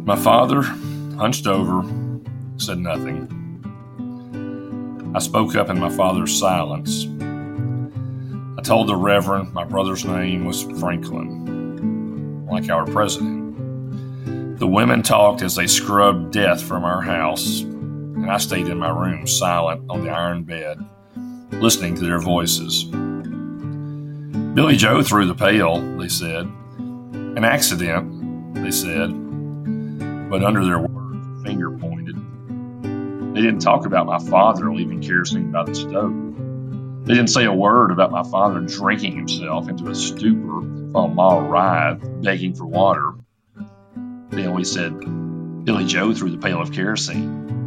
My father hunched over, said nothing. I spoke up in my father's silence. I told the Reverend my brother's name was Franklin, like our president. The women talked as they scrubbed death from our house, and I stayed in my room silent on the iron bed, listening to their voices. Billy Joe threw the pail, they said. An accident, they said, but under their words, a finger pointed. They didn't talk about my father leaving kerosene by the stove. They didn't say a word about my father drinking himself into a stupor while Ma writhed, begging for water. They only said, Billy Joe threw the pail of kerosene.